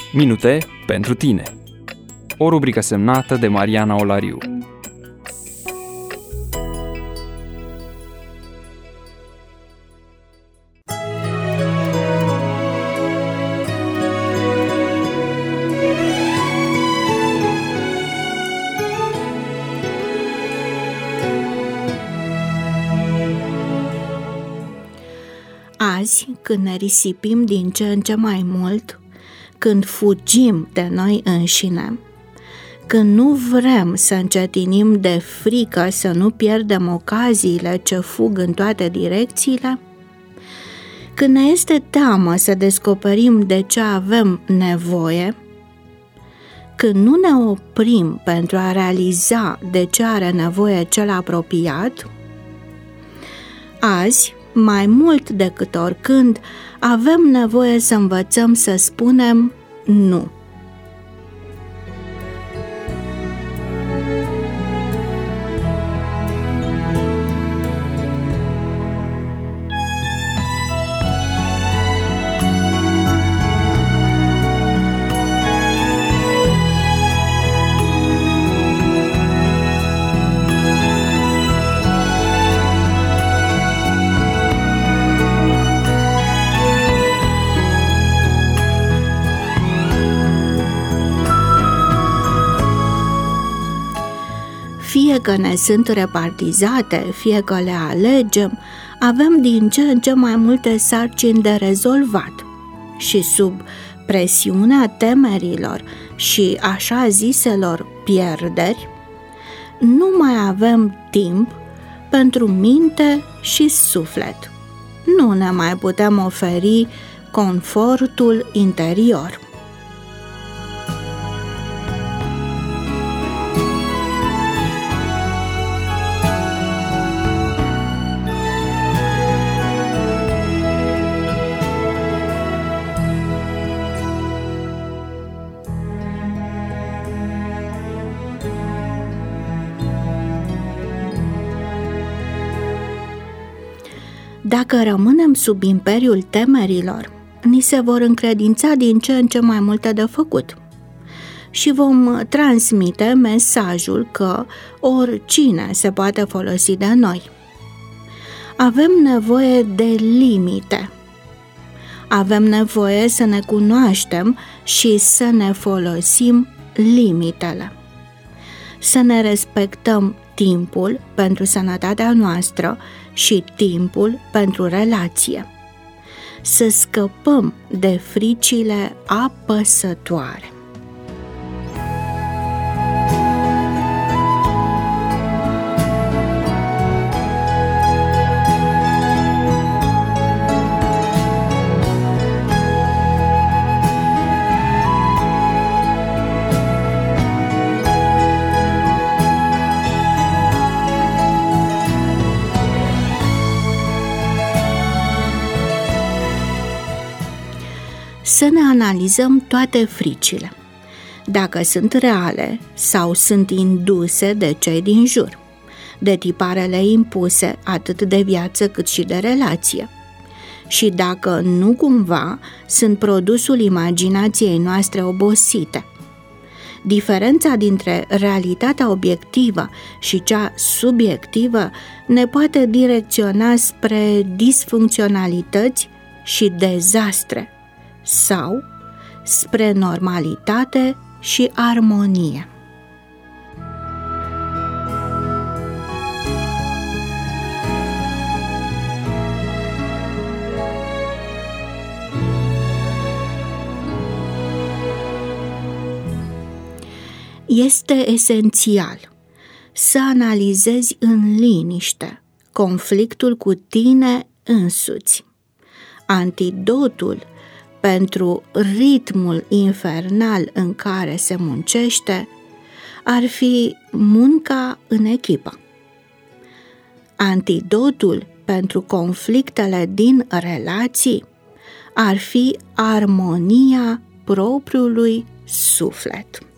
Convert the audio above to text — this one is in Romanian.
Minute pentru tine. O rubrică semnată de Mariana Olariu. Azi, când ne risipim din ce în ce mai mult, când fugim de noi înșine, când nu vrem să încetinim de frică să nu pierdem ocaziile ce fug în toate direcțiile, când ne este teamă să descoperim de ce avem nevoie, când nu ne oprim pentru a realiza de ce are nevoie cel apropiat, azi, mai mult decât oricând, avem nevoie să învățăm să spunem nu. Fie că ne sunt repartizate, fie că le alegem, avem din ce în ce mai multe sarcini de rezolvat și sub presiunea temerilor și așa ziselor pierderi, nu mai avem timp pentru minte și suflet. Nu ne mai putem oferi confortul interior. Dacă rămânem sub imperiul temerilor, ni se vor încredința din ce în ce mai multe de făcut și vom transmite mesajul că oricine se poate folosi de noi. Avem nevoie de limite. Avem nevoie să ne cunoaștem și să ne folosim limitele. Să ne respectăm timpul pentru sănătatea noastră și timpul pentru relație. Să scăpăm de fricile apăsătoare. Să ne analizăm toate fricile, dacă sunt reale sau sunt induse de cei din jur, de tiparele impuse atât de viață cât și de relație, și dacă nu cumva sunt produsul imaginației noastre obosite. Diferența dintre realitatea obiectivă și cea subiectivă ne poate direcționa spre disfuncționalități și dezastre, sau spre normalitate și armonie. Este esențial să analizezi în liniște conflictul cu tine însuți. Antidotul pentru ritmul infernal în care se muncește ar fi munca în echipă. Antidotul pentru conflictele din relații ar fi armonia propriului suflet.